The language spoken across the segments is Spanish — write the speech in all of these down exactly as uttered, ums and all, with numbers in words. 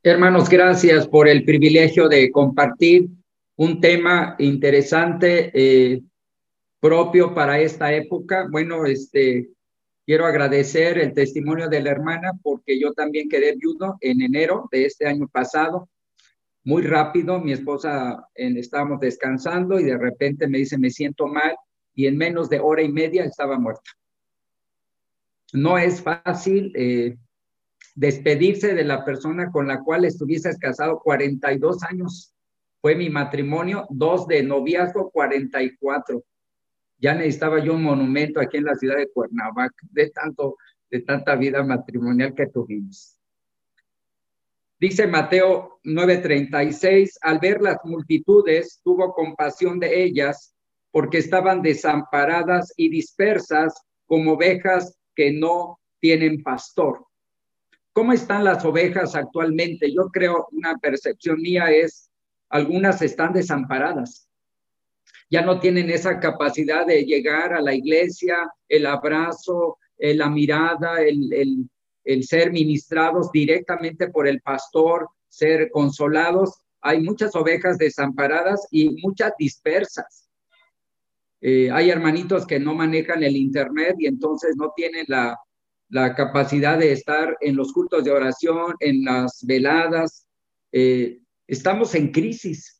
Hermanos, gracias por el privilegio de compartir un tema interesante, eh, propio para esta época. Bueno, este, quiero agradecer el testimonio de la hermana porque yo también quedé viudo en enero de este año pasado. Muy rápido, mi esposa eh, estábamos descansando y de repente me dice, me siento mal, y en menos de hora y media estaba muerta. No es fácil eh, despedirse de la persona con la cual estuvieses casado cuarenta y dos años. Fue mi matrimonio, dos de noviazgo, cuarenta y cuatro. Ya necesitaba yo un monumento aquí en la ciudad de Cuernavaca, de tanto, de tanta vida matrimonial que tuvimos. Dice Mateo nueve treinta y seis, al ver las multitudes, tuvo compasión de ellas, porque estaban desamparadas y dispersas como ovejas que no tienen pastor. ¿Cómo están las ovejas actualmente? Yo creo, una percepción mía es, algunas están desamparadas. Ya no tienen esa capacidad de llegar a la iglesia, el abrazo, eh, la mirada, el, el, el ser ministrados directamente por el pastor, ser consolados. Hay muchas ovejas desamparadas y muchas dispersas. Eh, hay hermanitos que no manejan el internet y entonces no tienen la, la capacidad de estar en los cultos de oración, en las veladas. Eh, estamos en crisis.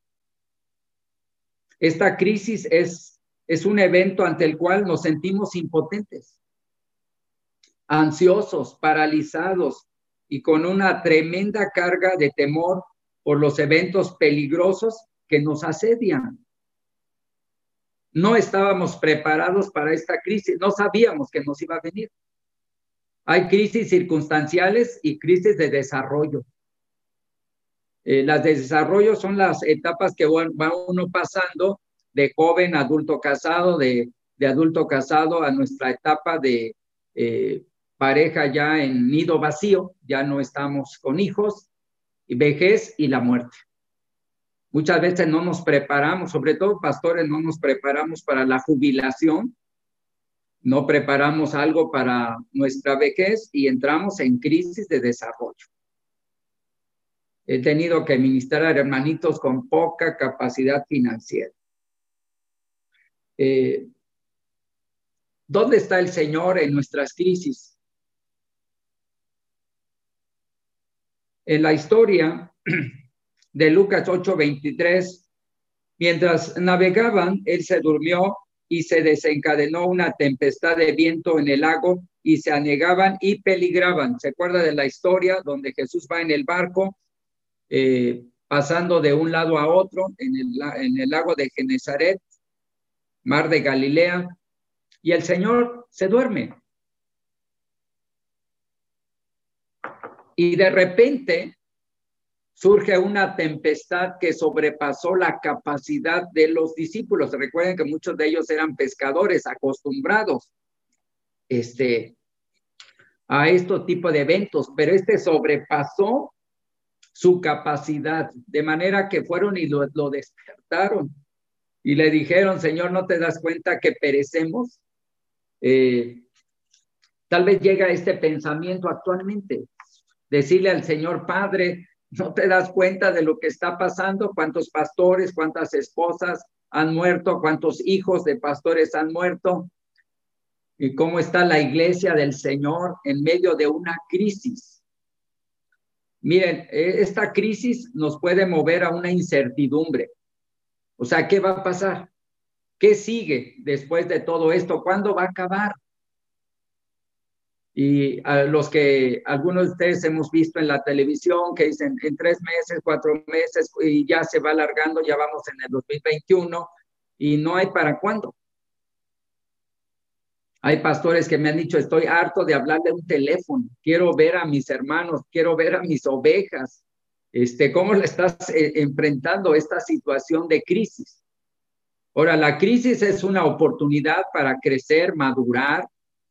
Esta crisis es, es un evento ante el cual nos sentimos impotentes, ansiosos, paralizados y con una tremenda carga de temor por los eventos peligrosos que nos asedian. No estábamos preparados para esta crisis, no sabíamos que nos iba a venir. Hay crisis circunstanciales y crisis de desarrollo. Eh, las de desarrollo son las etapas que va uno pasando de joven a adulto casado, de, de adulto casado a nuestra etapa de eh, pareja ya en nido vacío, ya no estamos con hijos, y vejez y la muerte. Muchas veces no nos preparamos, sobre todo pastores, no nos preparamos para la jubilación, no preparamos algo para nuestra vejez y entramos en crisis de desarrollo. He tenido que ministrar a hermanitos con poca capacidad financiera. Eh, ¿Dónde está el Señor en nuestras crisis? En la historia de Lucas ocho veintitrés, mientras navegaban, él se durmió y se desencadenó una tempestad de viento en el lago y se anegaban y peligraban. ¿Se acuerda de la historia donde Jesús va en el barco, eh, pasando de un lado a otro en el, en el lago de Genezaret, mar de Galilea, y el Señor se duerme? Y de repente surge una tempestad que sobrepasó la capacidad de los discípulos. Recuerden que muchos de ellos eran pescadores acostumbrados este, a este tipo de eventos, pero este sobrepasó su capacidad, de manera que fueron y lo, lo despertaron y le dijeron, Señor, ¿no te das cuenta que perecemos? Eh, tal vez llega este pensamiento actualmente, decirle al Señor, Padre, ¿no te das cuenta de lo que está pasando? ¿Cuántos pastores, cuántas esposas han muerto? ¿Cuántos hijos de pastores han muerto? ¿Y cómo está la iglesia del Señor en medio de una crisis? Miren, esta crisis nos puede mover a una incertidumbre. O sea, ¿qué va a pasar? ¿Qué sigue después de todo esto? ¿Cuándo va a acabar? Y a los que algunos de ustedes hemos visto en la televisión que dicen en tres meses, cuatro meses y ya se va alargando, ya vamos en el dos mil veintiuno y no hay para cuándo. Hay pastores que me han dicho, estoy harto de hablar de un teléfono, quiero ver a mis hermanos, quiero ver a mis ovejas. Este, ¿cómo le estás eh, enfrentando esta situación de crisis? Ahora, la crisis es una oportunidad para crecer, madurar,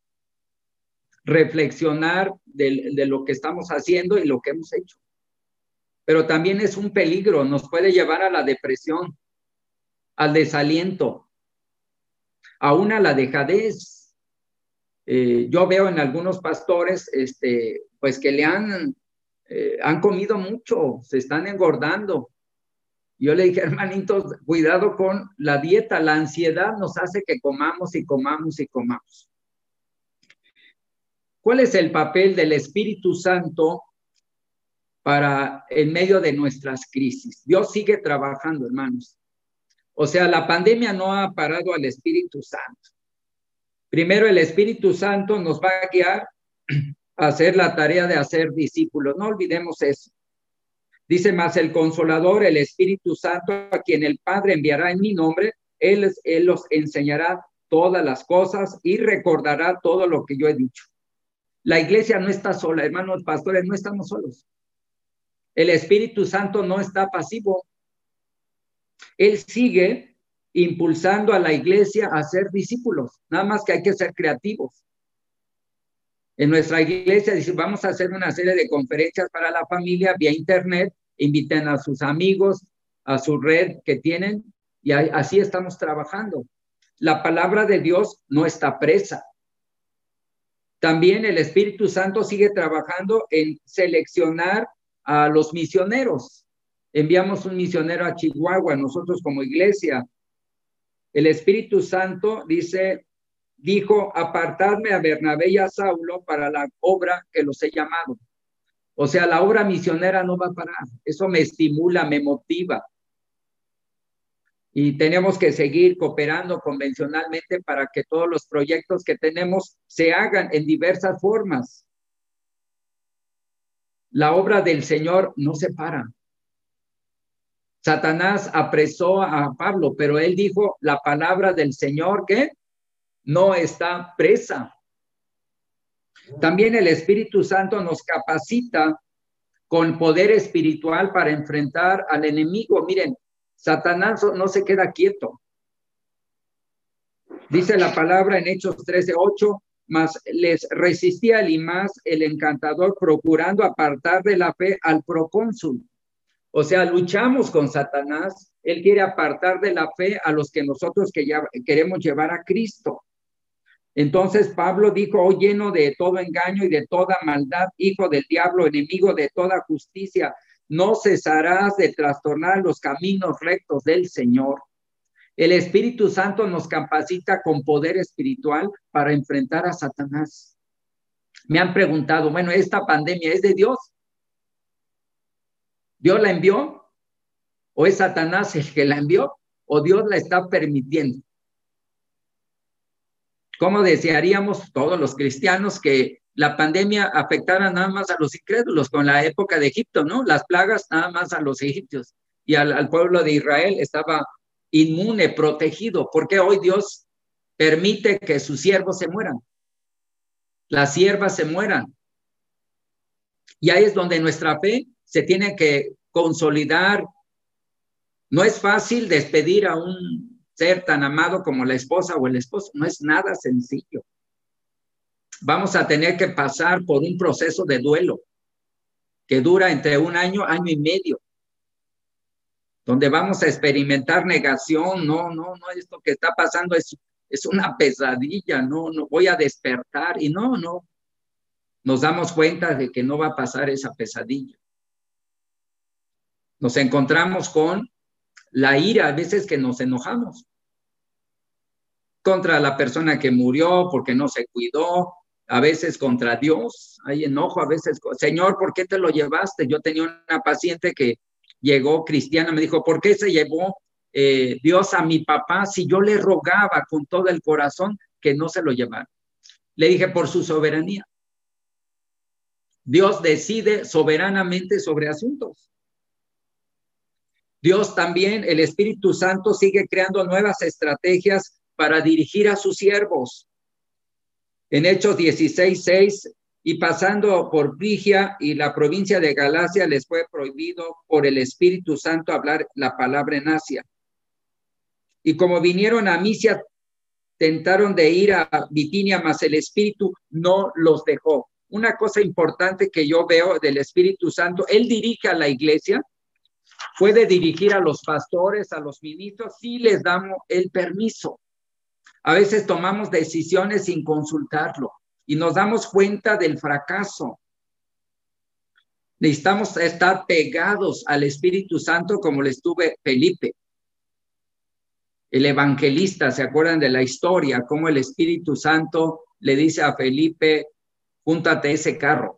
reflexionar de, de lo que estamos haciendo y lo que hemos hecho. Pero también es un peligro, nos puede llevar a la depresión, al desaliento, aún a la dejadez. Eh, yo veo en algunos pastores, este, pues que le han eh, han comido mucho, se están engordando. Yo le dije, hermanitos, cuidado con la dieta, la ansiedad nos hace que comamos y comamos y comamos. ¿Cuál es el papel del Espíritu Santo para en medio de nuestras crisis? Dios sigue trabajando, hermanos. O sea, la pandemia no ha parado al Espíritu Santo. Primero, el Espíritu Santo nos va a guiar a hacer la tarea de hacer discípulos. No olvidemos eso. Dice más, el Consolador, el Espíritu Santo, a quien el Padre enviará en mi nombre, él, él los enseñará todas las cosas y recordará todo lo que yo he dicho. La iglesia no está sola, hermanos pastores, no estamos solos. El Espíritu Santo no está pasivo. Él sigue impulsando a la iglesia a ser discípulos, nada más que hay que ser creativos. En nuestra iglesia dice, vamos a hacer una serie de conferencias para la familia vía internet, inviten a sus amigos, a su red que tienen, y así estamos trabajando. La palabra de Dios no está presa. También el Espíritu Santo sigue trabajando en seleccionar a los misioneros. Enviamos un misionero a Chihuahua, nosotros como iglesia. El Espíritu Santo dice, dijo, apartadme a Bernabé y a Saulo para la obra que los he llamado. O sea, la obra misionera no va a parar. Eso me estimula, me motiva. Y tenemos que seguir cooperando convencionalmente para que todos los proyectos que tenemos se hagan en diversas formas. La obra del Señor no se para. Satanás apresó a Pablo, pero él dijo, la palabra del Señor, ¿qué? No está presa. También el Espíritu Santo nos capacita con poder espiritual para enfrentar al enemigo. Miren, Satanás no se queda quieto. Dice la palabra en Hechos trece ocho, mas les resistía Elimas, el encantador, procurando apartar de la fe al procónsul. O sea, luchamos con Satanás. Él quiere apartar de la fe a los que nosotros que ya queremos llevar a Cristo. Entonces Pablo dijo, oh, lleno de todo engaño y de toda maldad, hijo del diablo, enemigo de toda justicia, no cesarás de trastornar los caminos rectos del Señor. El Espíritu Santo nos capacita con poder espiritual para enfrentar a Satanás. Me han preguntado, bueno, ¿esta pandemia es de Dios? ¿Dios la envió? ¿O es Satanás el que la envió? ¿O Dios la está permitiendo? ¿Cómo desearíamos todos los cristianos que la pandemia afectara nada más a los incrédulos, con la época de Egipto, ¿no? Las plagas nada más a los egipcios y al, al pueblo de Israel estaba inmune, protegido. ¿Por qué hoy Dios permite que sus siervos se mueran? Las siervas se mueran. Y ahí es donde nuestra fe se tiene que consolidar. No es fácil despedir a un ser tan amado como la esposa o el esposo, no es nada sencillo. Vamos a tener que pasar por un proceso de duelo que dura entre un año, año y medio, donde vamos a experimentar negación. No, no, no, esto que está pasando es, es una pesadilla, no, no voy a despertar. Y no, no, nos damos cuenta de que no va a pasar esa pesadilla. Nos encontramos con la ira, a veces que nos enojamos contra la persona que murió porque no se cuidó, a veces contra Dios, hay enojo, a veces, Señor, ¿por qué te lo llevaste? Yo tenía una paciente que llegó cristiana, me dijo, ¿por qué se llevó eh, Dios a mi papá si yo le rogaba con todo el corazón que no se lo llevara? Le dije, por su soberanía. Dios decide soberanamente sobre asuntos. Dios también, el Espíritu Santo, sigue creando nuevas estrategias para dirigir a sus siervos. En Hechos dieciséis seis, y pasando por Frigia y la provincia de Galacia, les fue prohibido por el Espíritu Santo hablar la palabra en Asia. Y como vinieron a Misia, tentaron de ir a Bitinia, mas el Espíritu no los dejó. Una cosa importante que yo veo del Espíritu Santo, Él dirige a la iglesia, puede dirigir a los pastores, a los ministros, si les damos el permiso. A veces tomamos decisiones sin consultarlo y nos damos cuenta del fracaso. Necesitamos estar pegados al Espíritu Santo como le estuve Felipe, el evangelista. ¿Se acuerdan de la historia? Cómo el Espíritu Santo le dice a Felipe, júntate a ese carro.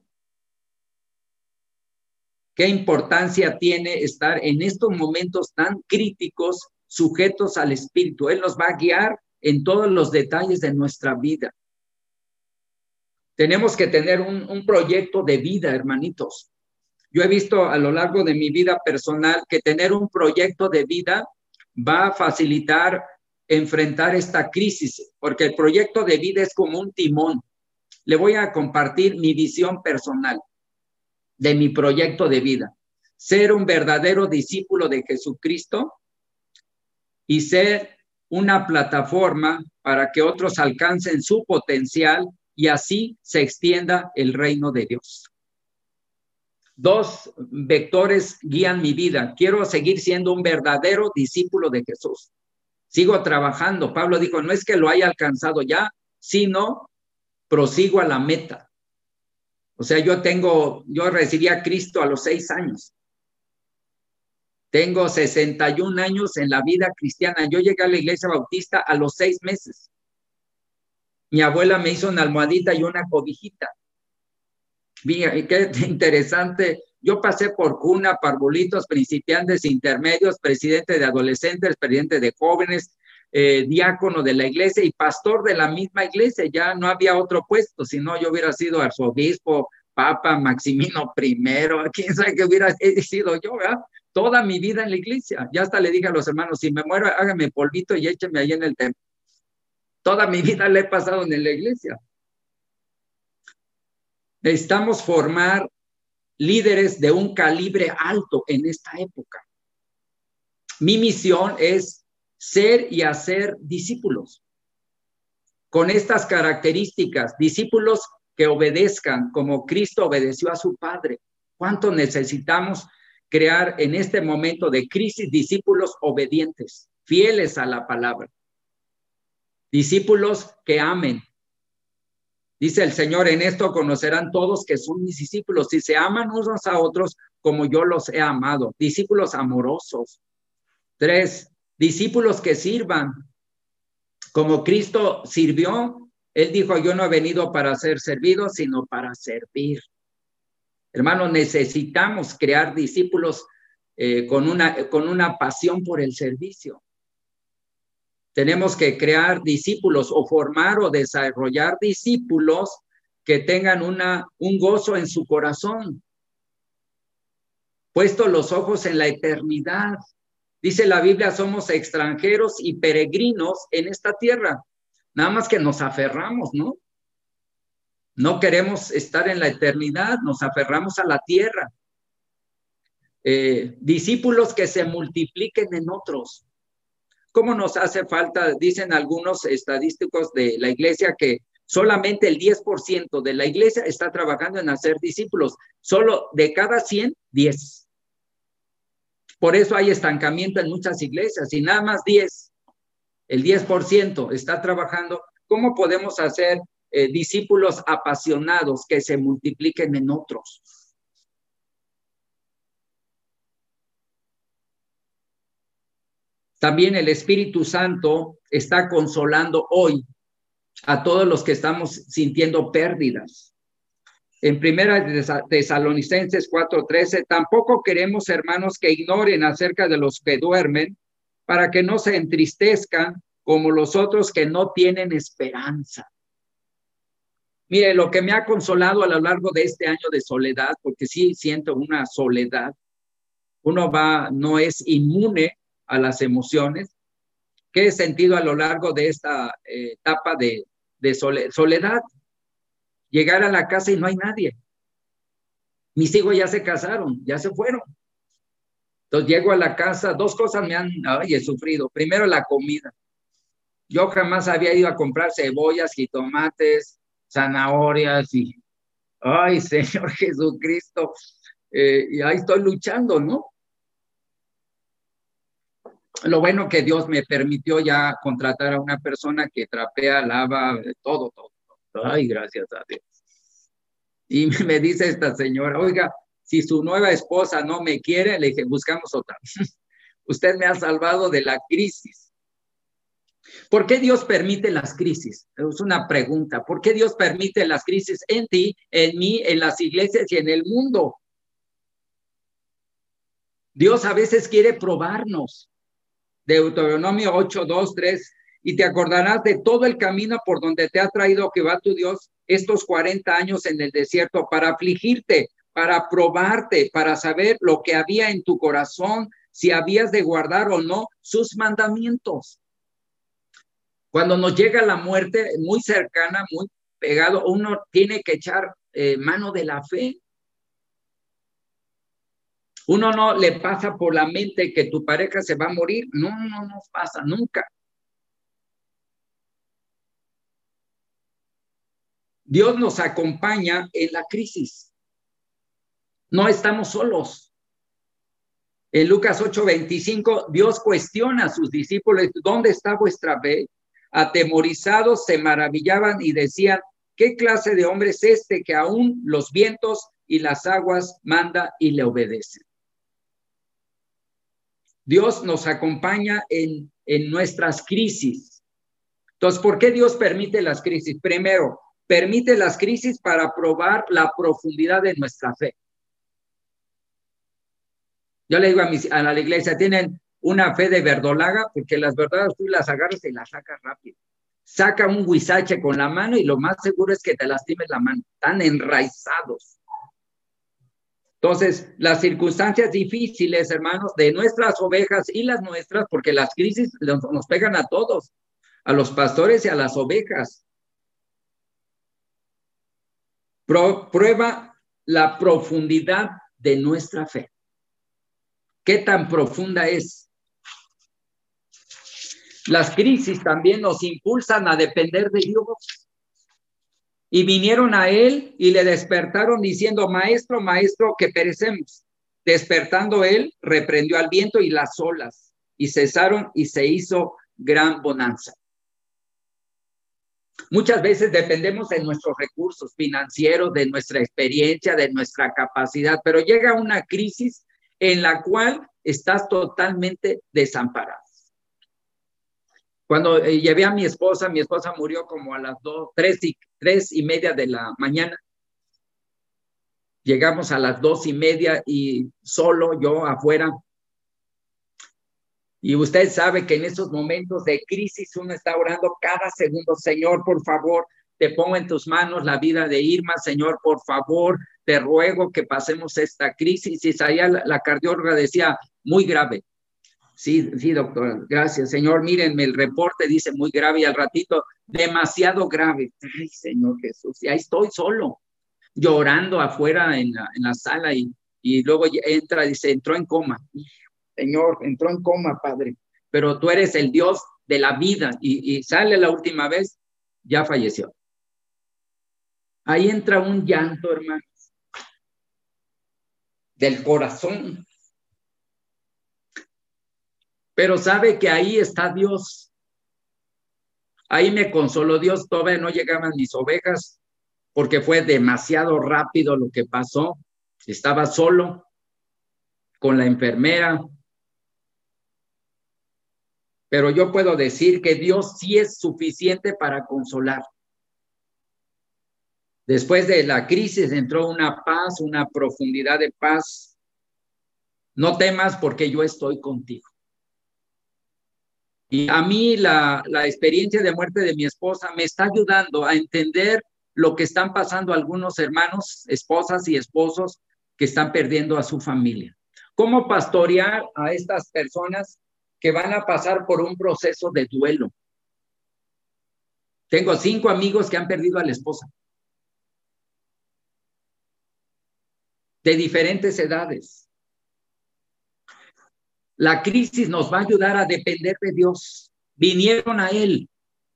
¿Qué importancia tiene estar en estos momentos tan críticos, sujetos al Espíritu? Él nos va a guiar en todos los detalles de nuestra vida. Tenemos que tener un, un proyecto de vida, hermanitos. Yo he visto a lo largo de mi vida personal que tener un proyecto de vida va a facilitar enfrentar esta crisis, porque el proyecto de vida es como un timón. Le voy a compartir mi visión personal de mi proyecto de vida. Ser un verdadero discípulo de Jesucristo y ser una plataforma para que otros alcancen su potencial y así se extienda el reino de Dios. Dos vectores guían mi vida. Quiero seguir siendo un verdadero discípulo de Jesús. Sigo trabajando. Pablo dijo, no es que lo haya alcanzado ya, sino prosigo a la meta. O sea, yo tengo, yo recibí a Cristo a los seis años. Tengo sesenta y un años en la vida cristiana. Yo llegué a la iglesia bautista a los seis meses. Mi abuela me hizo una almohadita y una cobijita. Mira, qué interesante. Yo pasé por cuna, parvulitos, principiantes, intermedios, presidente de adolescentes, presidente de jóvenes, eh, diácono de la iglesia y pastor de la misma iglesia. Ya no había otro puesto, si no yo hubiera sido arzobispo, papa, Maximino primero, quién sabe qué hubiera sido yo, ¿verdad? Toda mi vida en la iglesia. Ya hasta le dije a los hermanos, si me muero, hágame polvito y écheme ahí en el templo. Toda mi vida la he pasado en la iglesia. Necesitamos formar líderes de un calibre alto en esta época. Mi misión es ser y hacer discípulos con estas características, discípulos que obedezcan como Cristo obedeció a su Padre. ¿Cuánto necesitamos crear en este momento de crisis discípulos obedientes, fieles a la palabra? Discípulos que amen. Dice el Señor, en esto conocerán todos que son mis discípulos, si se aman unos a otros como yo los he amado. Discípulos amorosos. Tres, discípulos que sirvan. Como Cristo sirvió, Él dijo, yo no he venido para ser servido, sino para servir. Hermanos, necesitamos crear discípulos eh, con una, con una pasión por el servicio. Tenemos que crear discípulos o formar o desarrollar discípulos que tengan una, un gozo en su corazón. Puesto los ojos en la eternidad. Dice la Biblia, somos extranjeros y peregrinos en esta tierra. Nada más que nos aferramos, ¿no? No queremos estar en la eternidad, nos aferramos a la tierra. Eh, discípulos que se multipliquen en otros. ¿Cómo nos hace falta? Dicen algunos estadísticos de la iglesia que solamente el diez por ciento de la iglesia está trabajando en hacer discípulos. Solo de cada cien, diez. Por eso hay estancamiento en muchas iglesias y nada más diez. El diez por ciento está trabajando. ¿Cómo podemos hacer eh, discípulos apasionados que se multipliquen en otros? También el Espíritu Santo está consolando hoy a todos los que estamos sintiendo pérdidas. En primera Tesalonicenses cuatro trece, tampoco queremos, hermanos, que ignoren acerca de los que duermen, para que no se entristezcan como los otros que no tienen esperanza. Mire, lo que me ha consolado a lo largo de este año de soledad, porque sí siento una soledad, uno va, no es inmune a las emociones, que he sentido a lo largo de esta eh, etapa de, de sole, soledad. Llegar a la casa y no hay nadie. Mis hijos ya se casaron, ya se fueron. Entonces llego a la casa, dos cosas me han, ay, he sufrido. Primero, la comida. Yo jamás había ido a comprar cebollas, jitomates, zanahorias y, ay, Señor Jesucristo, eh, y ahí estoy luchando, ¿no? Lo bueno que Dios me permitió ya contratar a una persona que trapea, lava, todo, todo. Ay, gracias a Dios. Y me dice esta señora, oiga, si su nueva esposa no me quiere, le dije, buscamos otra. Usted me ha salvado de la crisis. ¿Por qué Dios permite las crisis? Es una pregunta. ¿Por qué Dios permite las crisis en ti, en mí, en las iglesias y en el mundo? Dios a veces quiere probarnos. Deuteronomio ocho, dos, tres. Y te acordarás de todo el camino por donde te ha traído Jehová tu Dios estos cuarenta años en el desierto para afligirte, para probarte, para saber lo que había en tu corazón, si habías de guardar o no sus mandamientos. Cuando nos llega la muerte muy cercana, muy pegado, uno tiene que echar eh, mano de la fe. Uno no le pasa por la mente que tu pareja se va a morir. No, no nos pasa nunca. Dios nos acompaña en la crisis. No estamos solos. En Lucas ocho veinticinco, Dios cuestiona a sus discípulos, ¿dónde está vuestra fe? Atemorizados se maravillaban y decían, ¿qué clase de hombre es este que aún los vientos y las aguas manda y le obedecen? Dios nos acompaña en, en nuestras crisis. Entonces, ¿por qué Dios permite las crisis? Primero, permite las crisis para probar la profundidad de nuestra fe. Yo le digo a, mis, a la iglesia, tienen una fe de verdolaga, porque las verdades tú las agarras y las sacas rápido. Saca un huizache con la mano y lo más seguro es que te lastimes la mano. Están enraizados. Entonces, las circunstancias difíciles, hermanos, de nuestras ovejas y las nuestras, porque las crisis nos, nos pegan a todos, a los pastores y a las ovejas. Pro, prueba la profundidad de nuestra fe. ¿Qué tan profunda es? Las crisis también nos impulsan a depender de Dios. Y vinieron a él y le despertaron diciendo, maestro, maestro, que perecemos. Despertando él, reprendió al viento y las olas, y cesaron y se hizo gran bonanza. Muchas veces dependemos de nuestros recursos financieros, de nuestra experiencia, de nuestra capacidad, pero llega una crisis en la cual estás totalmente desamparado. Cuando eh, llevé a mi esposa, mi esposa murió como a las dos, tres y, tres y media de la mañana. Llegamos a las dos y media y solo yo afuera. Y usted sabe que en esos momentos de crisis uno está orando cada segundo. Señor, por favor, te pongo en tus manos la vida de Irma. Señor, por favor, te ruego que pasemos esta crisis. Y salía la, la cardióloga, decía, muy grave. Sí, sí, doctora, gracias. Señor, mírenme, el reporte dice muy grave y al ratito, demasiado grave. Ay, Señor Jesús, y ahí estoy solo, llorando afuera en la, en la sala y, y luego entra, dice, entró en coma. Señor, entró en coma, Padre, pero tú eres el Dios de la vida y, y sale la última vez, ya falleció. Ahí entra un llanto, hermanos, del corazón. Pero sabe que ahí está Dios. Ahí me consoló Dios. Todavía no llegaban mis ovejas porque fue demasiado rápido lo que pasó. Estaba solo con la enfermera. Pero yo puedo decir que Dios sí es suficiente para consolar. Después de la crisis entró una paz, una profundidad de paz. No temas porque yo estoy contigo. Y a mí la, la experiencia de muerte de mi esposa me está ayudando a entender lo que están pasando algunos hermanos, esposas y esposos que están perdiendo a su familia. ¿Cómo pastorear a estas personas que van a pasar por un proceso de duelo? Tengo cinco amigos que han perdido a la esposa. De diferentes edades. La crisis nos va a ayudar a depender de Dios. Vinieron a Él.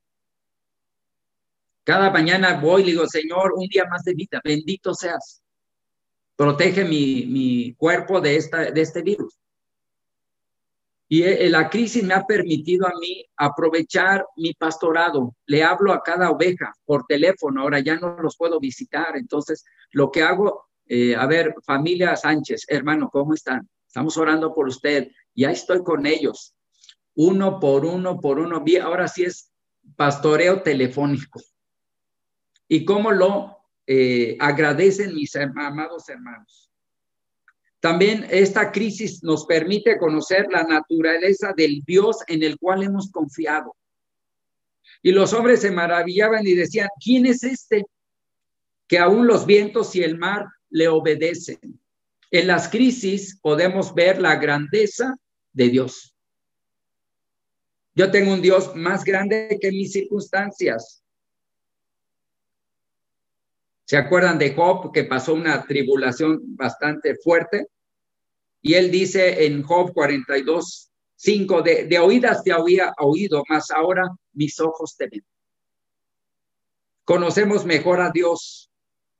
Cada mañana voy y le digo, Señor, un día más de vida, bendito seas. Protege mi, mi cuerpo de, esta, de este virus. Y la crisis me ha permitido a mí aprovechar mi pastorado. Le hablo a cada oveja por teléfono, ahora ya no los puedo visitar. Entonces, lo que hago Eh, a ver, familia Sánchez, hermano, ¿cómo están? Estamos orando por usted. Ya estoy con ellos. Uno por uno, por uno. Ahora sí es pastoreo telefónico. Y cómo lo eh, agradecen mis amados hermanos. También esta crisis nos permite conocer la naturaleza del Dios en el cual hemos confiado. Y los hombres se maravillaban y decían, ¿quién es este? Que aún los vientos y el mar le obedecen. En las crisis podemos ver la grandeza de Dios. Yo tengo un Dios más grande que mis circunstancias. ¿Se acuerdan de Job, que pasó una tribulación bastante fuerte? Y él dice en Job cuarenta y dos, cinco, de, de oídas te había oído, mas ahora mis ojos te ven. Conocemos mejor a Dios.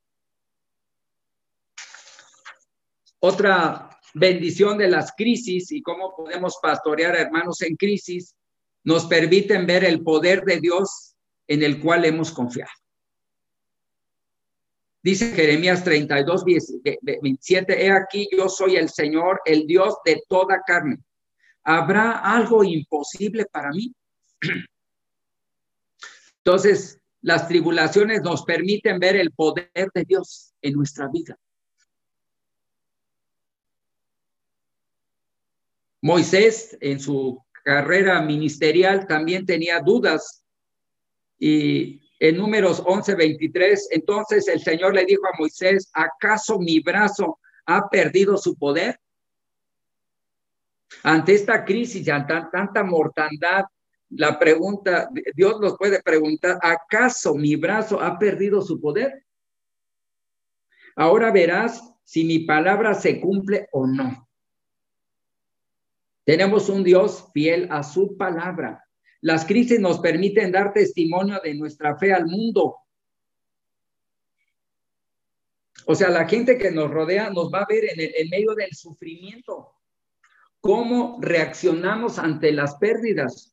Otra bendición de las crisis y cómo podemos pastorear a hermanos en crisis, nos permiten ver el poder de Dios en el cual hemos confiado. Dice Jeremías treinta y dos, veintisiete, he aquí yo soy el Señor, el Dios de toda carne. ¿Habrá algo imposible para mí? Entonces, las tribulaciones nos permiten ver el poder de Dios en nuestra vida. Moisés, en su carrera ministerial, también tenía dudas. Y en Números once, veintitrés, entonces el Señor le dijo a Moisés, ¿acaso mi brazo ha perdido su poder? Ante esta crisis y ante tanta mortandad, la pregunta, Dios nos puede preguntar, ¿acaso mi brazo ha perdido su poder? Ahora verás si mi palabra se cumple o no. Tenemos un Dios fiel a su palabra. Las crisis nos permiten dar testimonio de nuestra fe al mundo. O sea, la gente que nos rodea nos va a ver en, el, en medio del sufrimiento. ¿Cómo reaccionamos ante las pérdidas?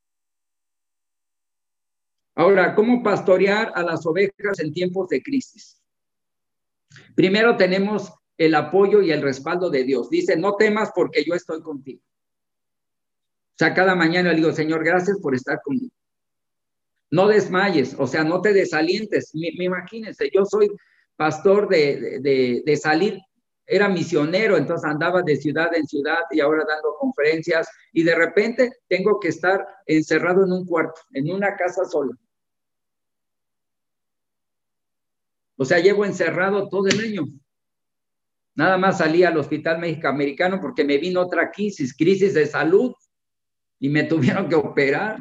Ahora, ¿cómo pastorear a las ovejas en tiempos de crisis? Primero tenemos el apoyo y el respaldo de Dios. Dice, no temas porque yo estoy contigo. O sea, cada mañana le digo, Señor, gracias por estar conmigo. No desmayes, o sea, no te desalientes. Me, me imagínense, yo soy pastor de, de, de salir, era misionero, entonces andaba de ciudad en ciudad y ahora dando conferencias y de repente tengo que estar encerrado en un cuarto, en una casa sola. O sea, llevo encerrado todo el año. Nada más salí al Hospital México-Americano porque me vino otra crisis, crisis de salud y me tuvieron que operar.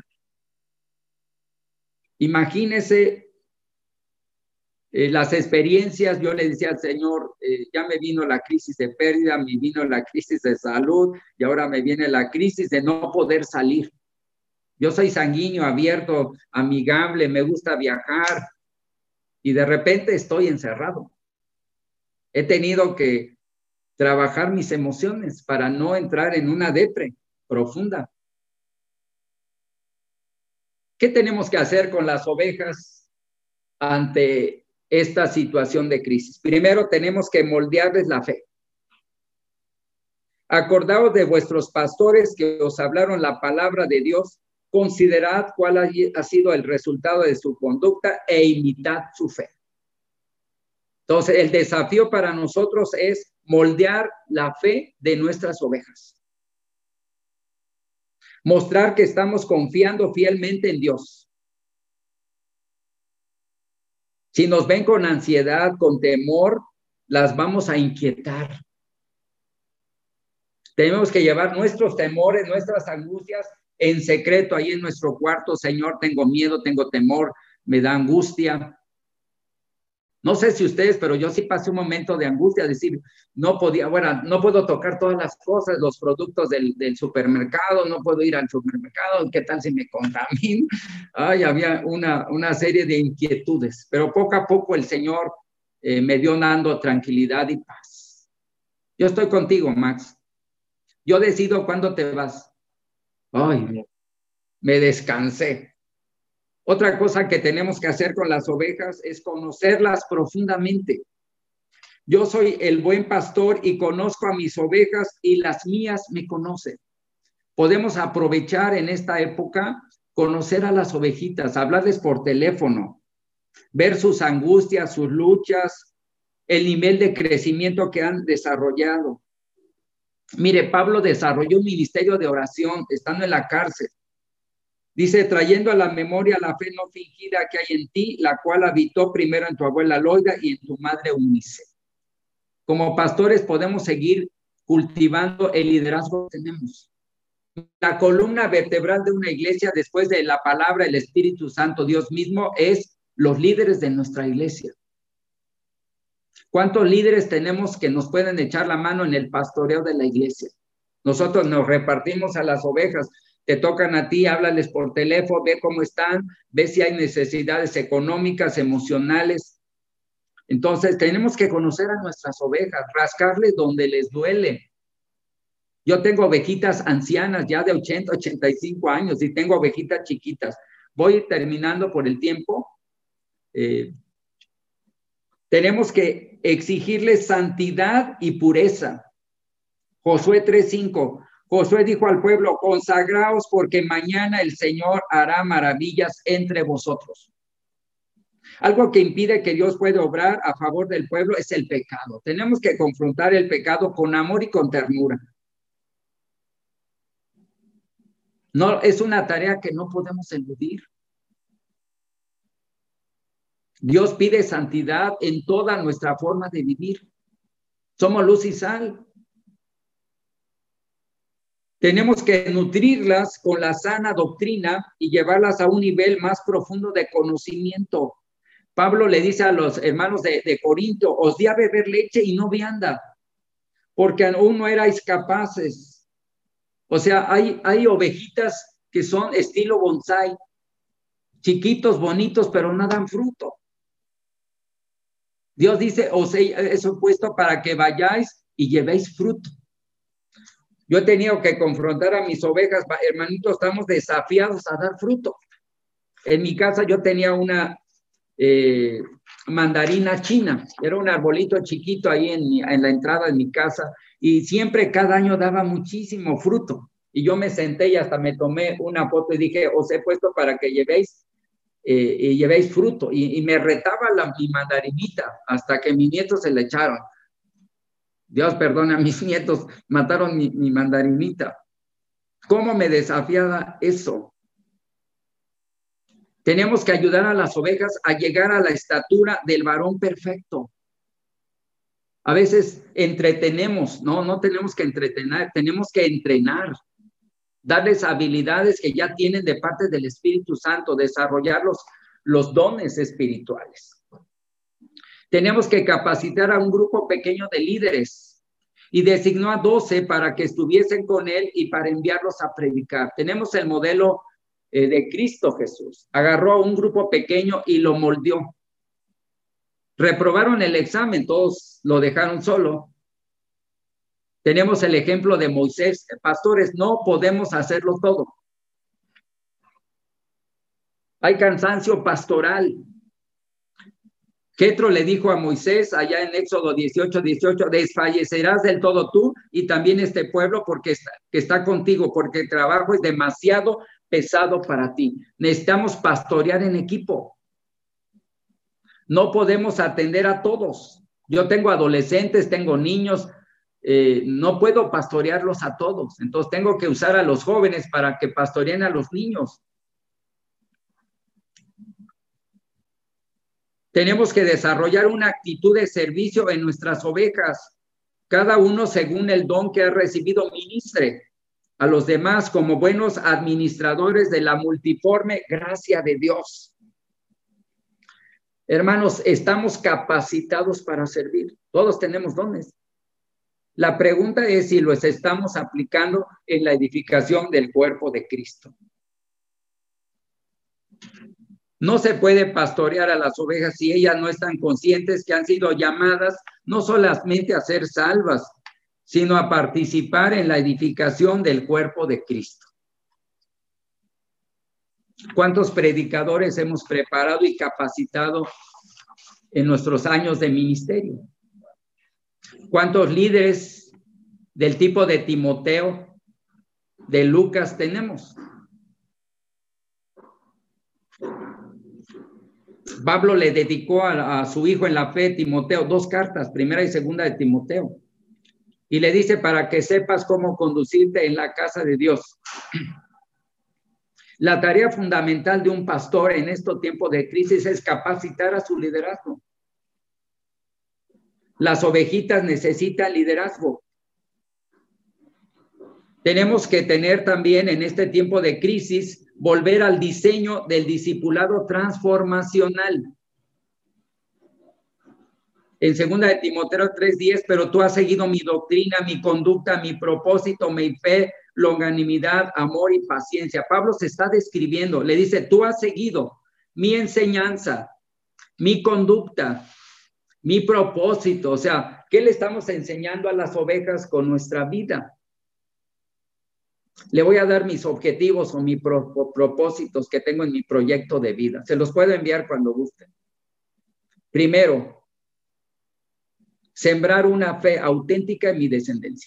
Imagínese eh, las experiencias. Yo le decía al Señor, eh, ya me vino la crisis de pérdida, me vino la crisis de salud y ahora me viene la crisis de no poder salir. Yo soy sanguíneo, abierto, amigable, me gusta viajar y de repente estoy encerrado. He tenido que trabajar mis emociones para no entrar en una depre profunda. ¿Qué tenemos que hacer con las ovejas ante esta situación de crisis? Primero, tenemos que moldearles la fe. Acordaos de vuestros pastores que os hablaron la palabra de Dios, considerad cuál ha sido el resultado de su conducta e imitad su fe. Entonces, el desafío para nosotros es moldear la fe de nuestras ovejas. Mostrar que estamos confiando fielmente en Dios. Si nos ven con ansiedad, con temor, las vamos a inquietar. Tenemos que llevar nuestros temores, nuestras angustias en secreto ahí en nuestro cuarto. Señor, tengo miedo, tengo temor, me da angustia. No sé si ustedes, pero yo sí pasé un momento de angustia, decir, no podía, bueno, no puedo tocar todas las cosas, los productos del, del supermercado, no puedo ir al supermercado, ¿qué tal si me contamino? Ay, había una, una serie de inquietudes, pero poco a poco el Señor eh, me dio dando tranquilidad y paz. Yo estoy contigo, Max. Yo decido cuándo te vas. Ay, me descansé. Otra cosa que tenemos que hacer con las ovejas es conocerlas profundamente. Yo soy el buen pastor y conozco a mis ovejas y las mías me conocen. Podemos aprovechar en esta época, conocer a las ovejitas, hablarles por teléfono, ver sus angustias, sus luchas, el nivel de crecimiento que han desarrollado. Mire, Pablo desarrolló un ministerio de oración estando en la cárcel. Dice, trayendo a la memoria la fe no fingida que hay en ti, la cual habitó primero en tu abuela Loida y en tu madre Eunice. Como pastores podemos seguir cultivando el liderazgo que tenemos. La columna vertebral de una iglesia, después de la palabra, el Espíritu Santo, Dios mismo, es los líderes de nuestra iglesia. ¿Cuántos líderes tenemos que nos pueden echar la mano en el pastoreo de la iglesia? Nosotros nos repartimos a las ovejas, te tocan a ti, háblales por teléfono, ve cómo están, ve si hay necesidades económicas, emocionales. Entonces tenemos que conocer a nuestras ovejas, rascarles donde les duele. Yo tengo ovejitas ancianas ya de ochenta, ochenta y cinco años y tengo ovejitas chiquitas. Voy terminando por el tiempo. Eh, tenemos que exigirles santidad y pureza. Josué tres cinco. Josué dijo al pueblo, consagraos porque mañana el Señor hará maravillas entre vosotros. Algo que impide que Dios pueda obrar a favor del pueblo es el pecado. Tenemos que confrontar el pecado con amor y con ternura. No, es una tarea que no podemos eludir. Dios pide santidad en toda nuestra forma de vivir. Somos luz y sal. Tenemos que nutrirlas con la sana doctrina y llevarlas a un nivel más profundo de conocimiento. Pablo le dice a los hermanos de, de Corinto, os di a beber leche y no vianda, porque aún no erais capaces. O sea, hay, hay ovejitas que son estilo bonsai, chiquitos, bonitos, pero no dan fruto. Dios dice, os he puesto para que vayáis y llevéis fruto. Yo he tenido que confrontar a mis ovejas, hermanitos, estamos desafiados a dar fruto. En mi casa yo tenía una eh, mandarina china, era un arbolito chiquito ahí en, mi, en la entrada de mi casa y siempre cada año daba muchísimo fruto. Y yo me senté y hasta me tomé una foto y dije, os he puesto para que llevéis, eh, y llevéis fruto. Y, y me retaba la, mi mandarinita hasta que mis nietos se le echaron. Dios perdona a mis nietos, mataron mi, mi mandarinita. ¿Cómo me desafiaba eso? Tenemos que ayudar a las ovejas a llegar a la estatura del varón perfecto. A veces entretenemos, no, no tenemos que entretener, tenemos que entrenar, darles habilidades que ya tienen de parte del Espíritu Santo, desarrollar los, los dones espirituales. Tenemos que capacitar a un grupo pequeño de líderes y designó a doce para que estuviesen con él y para enviarlos a predicar. Tenemos el modelo eh, de Cristo Jesús. Agarró a un grupo pequeño y lo moldeó. Reprobaron el examen, todos lo dejaron solo. Tenemos el ejemplo de Moisés. Pastores, no podemos hacerlo todo. Hay cansancio pastoral. Jetro le dijo a Moisés allá en Éxodo dieciocho, dieciocho, desfallecerás del todo tú y también este pueblo porque está, que está contigo, porque el trabajo es demasiado pesado para ti. Necesitamos pastorear en equipo. No podemos atender a todos. Yo tengo adolescentes, tengo niños, eh, no puedo pastorearlos a todos. Entonces tengo que usar a los jóvenes para que pastoreen a los niños. Tenemos que desarrollar una actitud de servicio en nuestras ovejas. Cada uno según el don que ha recibido ministre a los demás como buenos administradores de la multiforme gracia de Dios. Hermanos, estamos capacitados para servir. Todos tenemos dones. La pregunta es si los estamos aplicando en la edificación del cuerpo de Cristo. No se puede pastorear a las ovejas si ellas no están conscientes que han sido llamadas no solamente a ser salvas, sino a participar en la edificación del cuerpo de Cristo. ¿Cuántos predicadores hemos preparado y capacitado en nuestros años de ministerio? ¿Cuántos líderes del tipo de Timoteo, de Lucas tenemos? Pablo le dedicó a, a su hijo en la fe, Timoteo, dos cartas, primera y segunda de Timoteo. Y le dice para que sepas cómo conducirte en la casa de Dios. La tarea fundamental de un pastor en estos tiempos de crisis es capacitar a su liderazgo. Las ovejitas necesitan liderazgo. Tenemos que tener también en este tiempo de crisis, volver al diseño del discipulado transformacional. En segunda de Timoteo tres diez, pero tú has seguido mi doctrina, mi conducta, mi propósito, mi fe, longanimidad, amor y paciencia. Pablo se está describiendo, le dice, tú has seguido mi enseñanza, mi conducta, mi propósito. O sea, ¿qué le estamos enseñando a las ovejas con nuestra vida? Le voy a dar mis objetivos o mis pro propósitos que tengo en mi proyecto de vida. Se los puedo enviar cuando gusten. Primero, sembrar una fe auténtica en mi descendencia.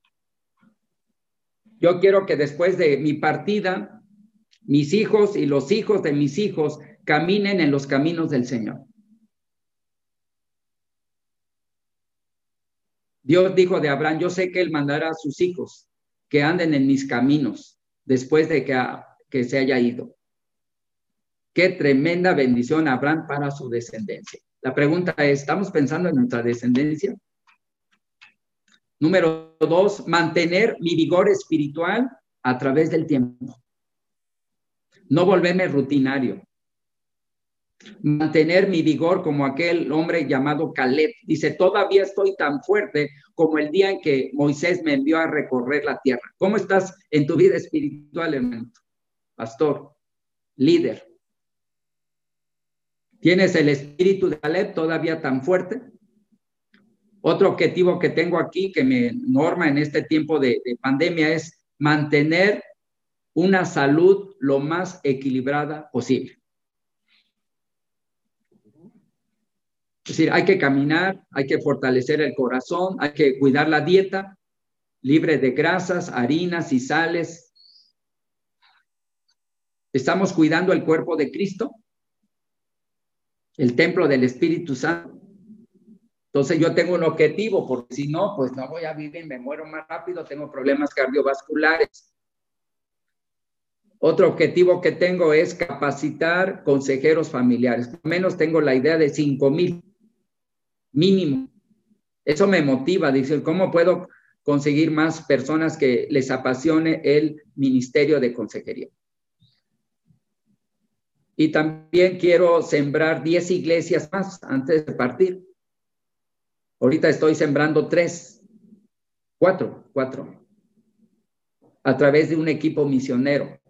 Yo quiero que después de mi partida, mis hijos y los hijos de mis hijos caminen en los caminos del Señor. Dios dijo de Abraham, yo sé que él mandará a sus hijos que anden en mis caminos después de que, a, que se haya ido. Qué tremenda bendición Abraham para su descendencia. La pregunta es, ¿estamos pensando en nuestra descendencia? Número dos, mantener mi vigor espiritual a través del tiempo. No volverme rutinario. Mantener mi vigor como aquel hombre llamado Caleb. Dice, todavía estoy tan fuerte como el día en que Moisés me envió a recorrer la tierra. ¿Cómo estás en tu vida espiritual, hermano? Pastor, líder. ¿Tienes el espíritu de Caleb todavía tan fuerte? Otro objetivo que tengo aquí, que me norma en este tiempo de, de pandemia, es mantener una salud lo más equilibrada posible. Es decir, hay que caminar, hay que fortalecer el corazón, hay que cuidar la dieta, libre de grasas, harinas y sales. ¿Estamos cuidando el cuerpo de Cristo? El templo del Espíritu Santo. Entonces yo tengo un objetivo, porque si no, pues no voy a vivir, me muero más rápido, tengo problemas cardiovasculares. Otro objetivo que tengo es capacitar consejeros familiares. Por lo menos tengo la idea de cinco mil mínimo. Eso me motiva, dice, ¿cómo puedo conseguir más personas que les apasione el ministerio de consejería? Y también quiero sembrar diez iglesias más antes de partir. Ahorita estoy sembrando tres, cuatro, cuatro, a través de un equipo misionero.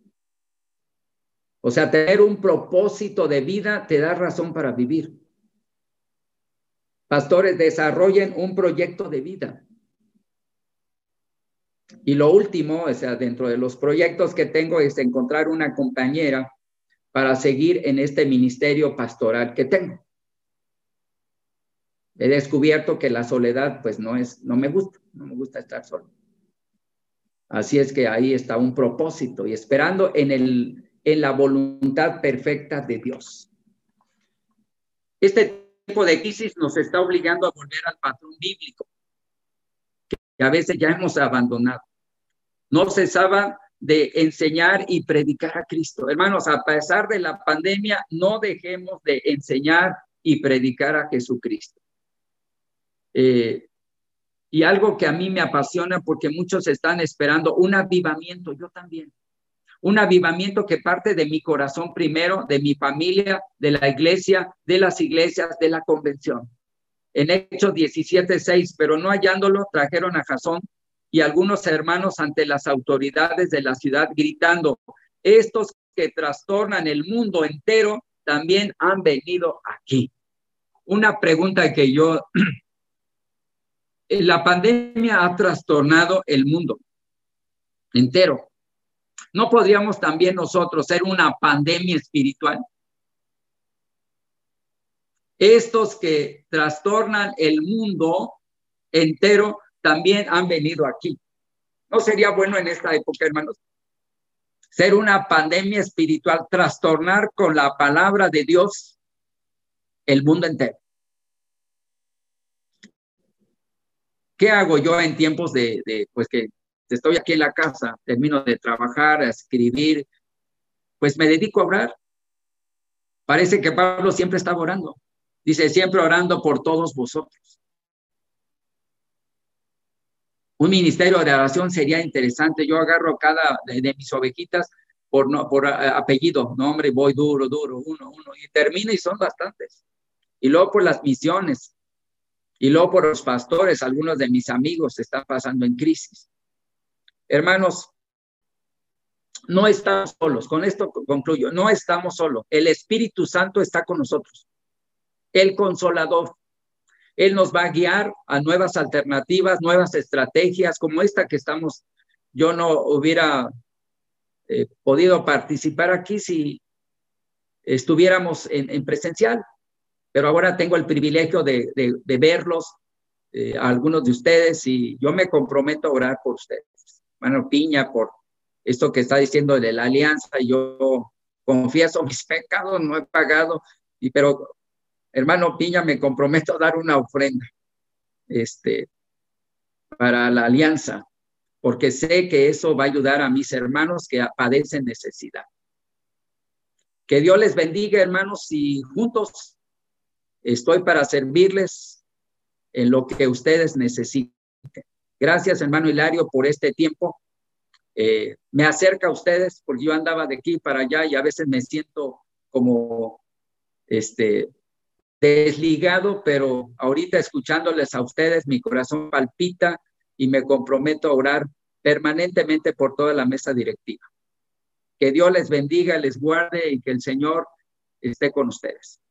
O sea, tener un propósito de vida te da razón para vivir. Pastores, desarrollen un proyecto de vida. Y lo último, o sea, dentro de los proyectos que tengo es encontrar una compañera para seguir en este ministerio pastoral que tengo. He descubierto que la soledad, pues no es, no me gusta, no me gusta estar solo. Así es que ahí está un propósito y esperando en, el, en la voluntad perfecta de Dios. Este tipo de crisis nos está obligando a volver al patrón bíblico, que a veces ya hemos abandonado. No cesaba de enseñar y predicar a Cristo. Hermanos, a pesar de la pandemia, no dejemos de enseñar y predicar a Jesucristo. Eh, y algo que a mí me apasiona porque muchos están esperando un avivamiento, yo también. Un avivamiento que parte de mi corazón primero, de mi familia, de la iglesia, de las iglesias, de la convención. En Hechos diecisiete seis, pero no hallándolo, trajeron a Jasón y algunos hermanos ante las autoridades de la ciudad gritando, estos que trastornan el mundo entero también han venido aquí. Una pregunta que yo... La pandemia ha trastornado el mundo entero. ¿No podríamos también nosotros ser una pandemia espiritual? Estos que trastornan el mundo entero también han venido aquí. ¿No sería bueno en esta época, hermanos, ser una pandemia espiritual, trastornar con la palabra de Dios el mundo entero? ¿Qué hago yo en tiempos de, de, pues que estoy aquí en la casa, termino de trabajar, a escribir, pues me dedico a orar? Parece que Pablo siempre estaba orando. Dice, siempre orando por todos vosotros. Un ministerio de oración sería interesante. Yo agarro cada de, de mis ovejitas por, no, por a, apellido, nombre, voy duro, duro, uno, uno, y termino y son bastantes. Y luego por las misiones, y luego por los pastores, algunos de mis amigos están pasando en crisis. Hermanos, no estamos solos. Con esto concluyo. No estamos solos. El Espíritu Santo está con nosotros. El Consolador. Él nos va a guiar a nuevas alternativas, nuevas estrategias como esta que estamos. Yo no hubiera eh, podido participar aquí si estuviéramos en, en presencial, pero ahora tengo el privilegio de, de, de verlos, eh, a algunos de ustedes, y yo me comprometo a orar por ustedes. Hermano Piña, por esto que está diciendo de la alianza, yo confieso mis pecados, no he pagado, y, pero hermano Piña, me comprometo a dar una ofrenda este, para la alianza, porque sé que eso va a ayudar a mis hermanos que padecen necesidad. Que Dios les bendiga, hermanos, y juntos estoy para servirles en lo que ustedes necesiten. Gracias, hermano Hilario, por este tiempo. Eh, me acerca a ustedes, porque yo andaba de aquí para allá y a veces me siento como este, desligado, pero ahorita escuchándoles a ustedes, mi corazón palpita y me comprometo a orar permanentemente por toda la mesa directiva. Que Dios les bendiga, les guarde y que el Señor esté con ustedes.